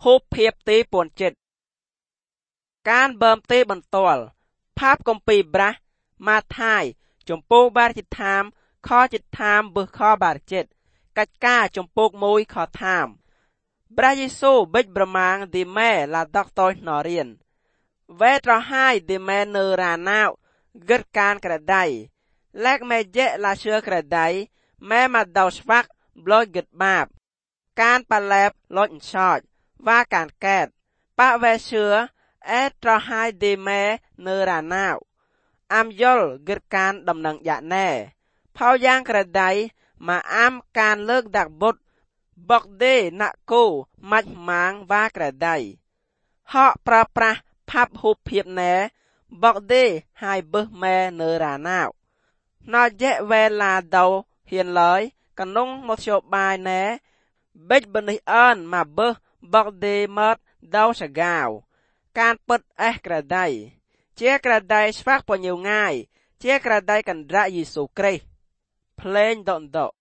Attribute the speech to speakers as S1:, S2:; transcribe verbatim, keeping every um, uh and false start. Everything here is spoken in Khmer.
S1: ហូបភាពទីពនចិត្តការបើមទីបន្ទាល់ផាបកំពីប្រាស់ម៉ាថាយចម្ពោះបារចិត្តតាមខចិត្តតាមបឹសខបារចិត្តកិច្ចការចម្ពោះមួយខតាមព្រះយេស៊ូវបិចប្រមាងឌីម៉ែឡាដកតូចណរៀនវេត្រហាយឌីម៉ែនៅរាណាវគិតការក្រដៃលែកមេយៈឡាជឿក្រដៃម៉ែមកដោស្វាក់ប្លុយគិតបាបការប៉ាឡែបលុចឆោចវ៉ាការកែតប៉វេជឿអេត្រហាយឌីម៉ែនៅរាណាវអាំយល់គិតការដំណឹងយ៉ាណែផៅយ៉ាងក្រដៃមកអាំការលើកដាក់បុតបកដេណាក់គូម៉ាច់ម៉ាងវ៉ាក្រដៃហកប្រើប្រាស់ផាប់ហូបភាពណែបកដេហើយបឹសម៉ែនៅរាណាវណោយៈវេឡាដោហ៊ានឡើយកនុងមកជបាយណែបិចបនិអឿនមកបឹសបកដេម៉តដោសកាវការពិតអេះក្រដៃជាក្រដៃស្វាក់ពញងាយជាក្រដៃកណ្រាយេស៊ូគ្រីស្ទភ្លេងដកដក